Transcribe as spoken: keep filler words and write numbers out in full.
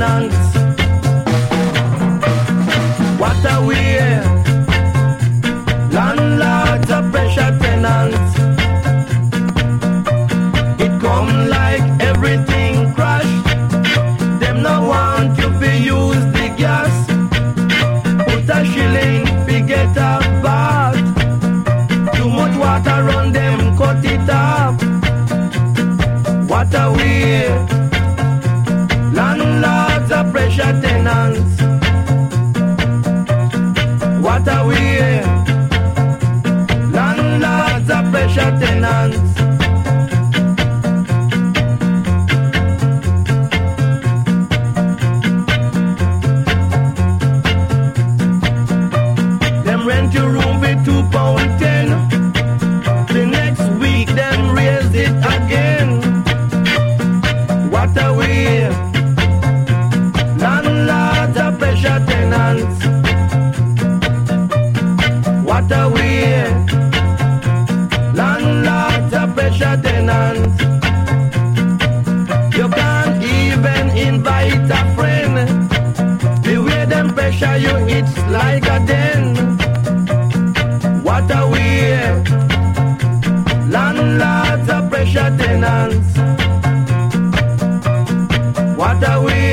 tenants. What a way. Landlords are pressure tenants. It come like everything crashed. Them no want you to use the gas. Put a shilling, forget a bath. Too much water run them, cut it off. What a way. Landlords are pressure tenants. What a way. Landlords are pressure tenants. Them rent your room for two pound ten. The next week them raise it again. What a way. Landlords are pressure tenants. What a way. Landlords are pressure tenants. You can't even invite a friend. The way them pressure you, it's like a den. What a way. Landlords are pressure tenants. What a way.